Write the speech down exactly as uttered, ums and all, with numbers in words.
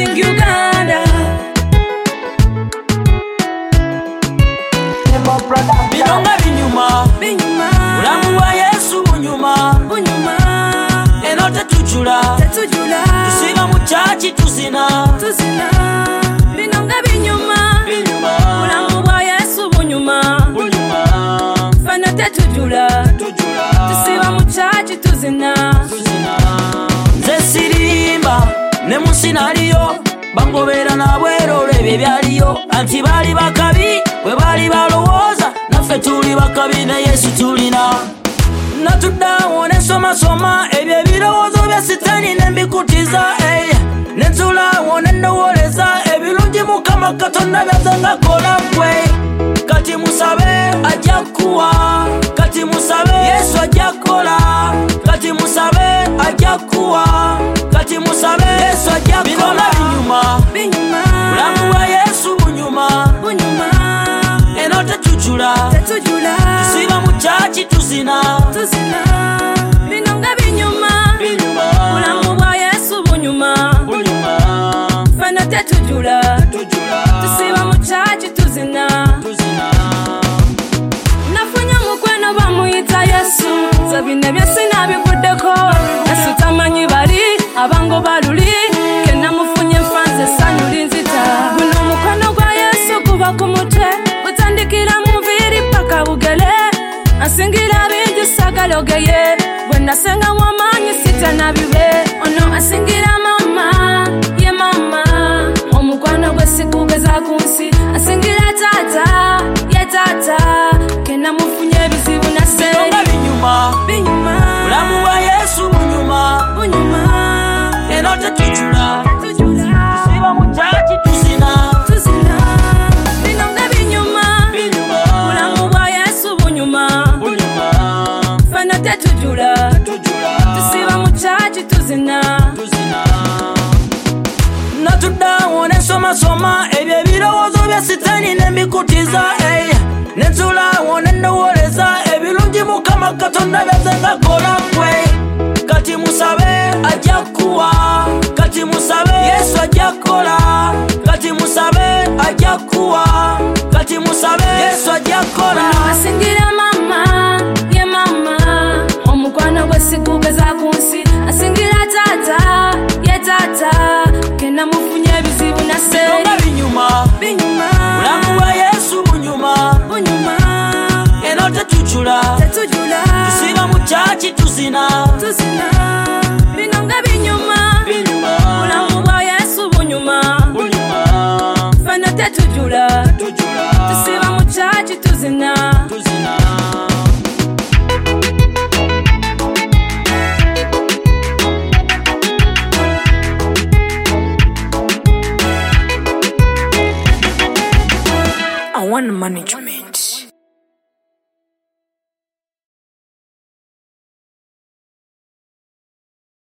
sing Uganda. Binonga binyuma, Binyuma, mulamu wa Yesu bunyuma, bunyuma, eno tetujula, tetujula, tusiba mu chachi tuzina, tuzina. Binonga binyuma, binyuma, mulamu wa Yesu bunyuma, bunyuma, fana tetujula, tujula, tusiba mu chachi tuzina, tuzina. Nze sirimba ne musinaliyo bangobera na bwero lebe byaliyo anti bali bakabi bwe bali balowooza naffe tuli bakabi ne Yesu tulina natuddawo ne soma soma ebyo ebirowoozo bya sitani ne mbikutiza ey nenzulawo ne ndowoleza ebirungi Mukama Katonda byazanga kola gwe kati musabe ajja kuwa kati musabe Yesu ajja kola kati musabe ajja kuwa kati musabe Yesu ajja kola binona binyuma binyuma, mulamu wa Yesu bunyuma bunyuma, eno tetujula tetujula, tusiba mu chachi tuzina tuzina. Binonga binyuma, binyuma mulamu wa Yesu bunyuma, bunyuma fana tetujula, tujula tusiba mu chachi tuzina, tuzina nafunya mukweno bamuyita Yesu zabine byasina bikuddeko Yesu tamanyi bali abango baluli kena mufunye mfanze sanyu linzita guno mukweno gwa Yesu kuba ku mutwe gutandikira muviri paka bugele asingira bingi sagalogeye bwe nasenga wamanyi sitana bibe ono asingira mama ye mama omukwano gwe sikugeza kunsi asingira tata ye tata kena mufunye bizibu nase binonga binyuma binyuma mulamu wa Yesu bunyuma bunyuma eno tetujula tujula tusiba mu chachi tuzina tuzina binonga binyuma binyuma mulamu wa Yesu bunyuma bunyuma fana tetujula tujula tusiba mu chachi tuzina tuzina natuddawo ne soma soma ebyo ebirowoozo bya sitani ne mbikutiza ey nenzulawo ne ndowoleza ebirungi Mukama Katonda byazanga kola gwe kati musabe ajja kuwa kati musabe Yesu ajja kola kati musabe ajja kuwa kati musabe Yesu ajja kola asingira mama ye mama omukwano gwe sikugeza kunsi asingira tata ye tata kena mufunye bizibu nase binonga binyuma binyuma mulamu wa Yesu bunyuma bunyuma eno tetujula tetujula tusiba mu chachi tuzina tuzina binonga binyuma binyuma mulamu wa Yesu bunyuma bunyuma fana tetujula tujula tusiba mu chachi tuzina tuzina I want management.